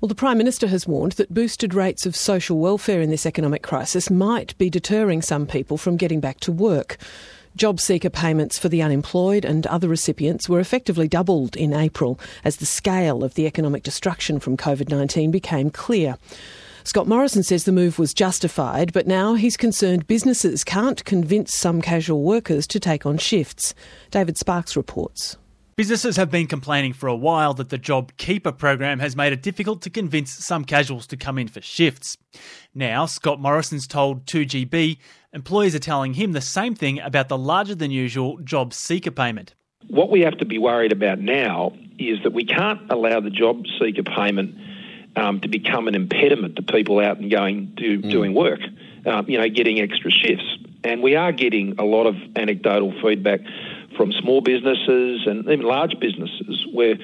Well, the Prime Minister has warned that boosted rates of social welfare in this economic crisis might be deterring some people from getting back to work. Job seeker payments for the unemployed and other recipients were effectively doubled in April as the scale of the economic destruction from COVID-19 became clear. Scott Morrison says the move was justified, but now he's concerned businesses can't convince some casual workers to take on shifts. David Sparks reports. Businesses have been complaining for a while that the JobKeeper program has made it difficult to convince some casuals to come in for shifts. Now, Scott Morrison's told 2GB employers are telling him the same thing about the larger than usual job seeker payment. What we have to be worried about now is that we can't allow the job seeker payment to become an impediment to people out and doing work, getting extra shifts. And we are getting a lot of anecdotal feedback from small businesses and even large businesses where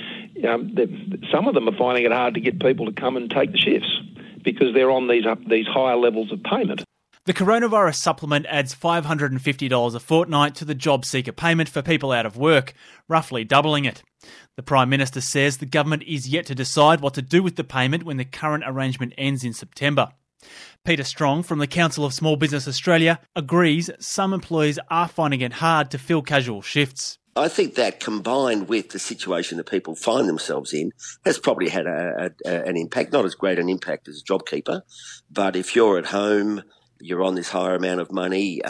some of them are finding it hard to get people to come and take the shifts because they're on these higher levels of payment. The coronavirus supplement adds $550 a fortnight to the job seeker payment for people out of work, roughly doubling it. The Prime Minister says the government is yet to decide what to do with the payment when the current arrangement ends in September. Peter Strong from the Council of Small Business Australia agrees some employers are finding it hard to fill casual shifts. I think that combined with the situation that people find themselves in has probably had an impact, not as great an impact as JobKeeper, but if you're at home, you're on this higher amount of money,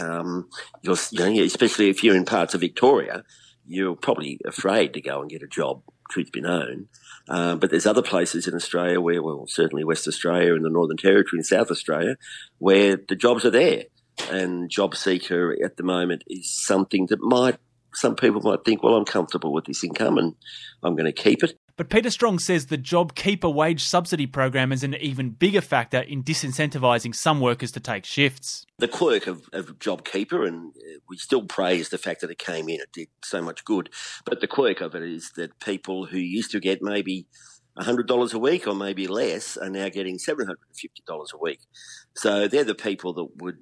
especially if you're in parts of Victoria, you're probably afraid to go and get a job, truth be known. But there's other places in Australia where, certainly West Australia and the Northern Territory and South Australia, where the jobs are there. And job seeker at the moment is something that some people might think, well, I'm comfortable with this income and I'm going to keep it. But Peter Strong says the JobKeeper wage subsidy program is an even bigger factor in disincentivising some workers to take shifts. The quirk of JobKeeper, and we still praise the fact that it came in, it did so much good, but the quirk of it is that people who used to get maybe $100 a week or maybe less are now getting $750 a week. So they're the people that would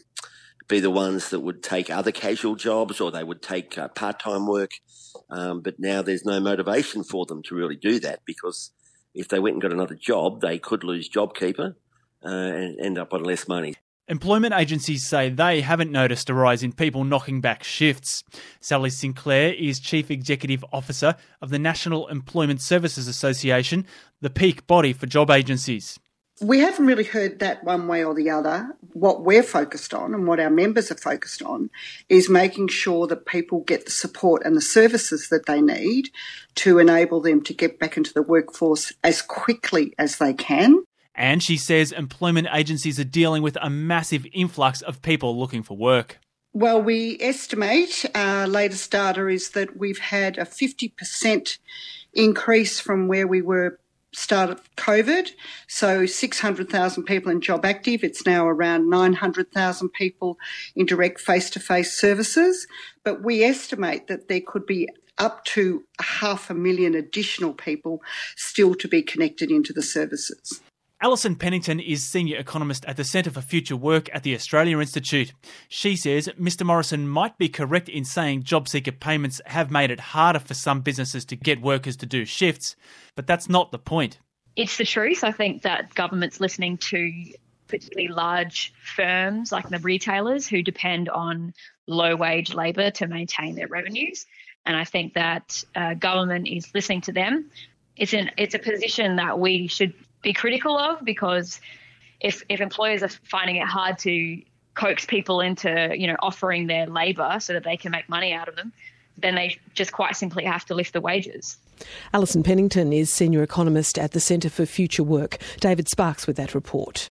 be the ones that would take other casual jobs or they would take part-time work. But now there's no motivation for them to really do that because if they went and got another job, they could lose JobKeeper and end up on less money. Employment agencies say they haven't noticed a rise in people knocking back shifts. Sally Sinclair is Chief Executive Officer of the National Employment Services Association, the peak body for job agencies. We haven't really heard that one way or the other. What we're focused on and what our members are focused on is making sure that people get the support and the services that they need to enable them to get back into the workforce as quickly as they can. And she says employment agencies are dealing with a massive influx of people looking for work. Well, we estimate, our latest data is that we've had a 50% increase from where we were start of COVID. So 600,000 people in job active. It's now around 900,000 people in direct face-to-face services. But we estimate that there could be up to 500,000 additional people still to be connected into the services. Alison Pennington is Senior Economist at the Centre for Future Work at the Australia Institute. She says Mr Morrison might be correct in saying job seeker payments have made it harder for some businesses to get workers to do shifts, but that's not the point. It's the truth. I think that government's listening to particularly large firms like the retailers who depend on low-wage labour to maintain their revenues, and I think that government is listening to them. It's a position that we should be critical of because if employers are finding it hard to coax people into, offering their labour so that they can make money out of them, then they just quite simply have to lift the wages. Alison Pennington is Senior Economist at the Centre for Future Work. David Sparks with that report.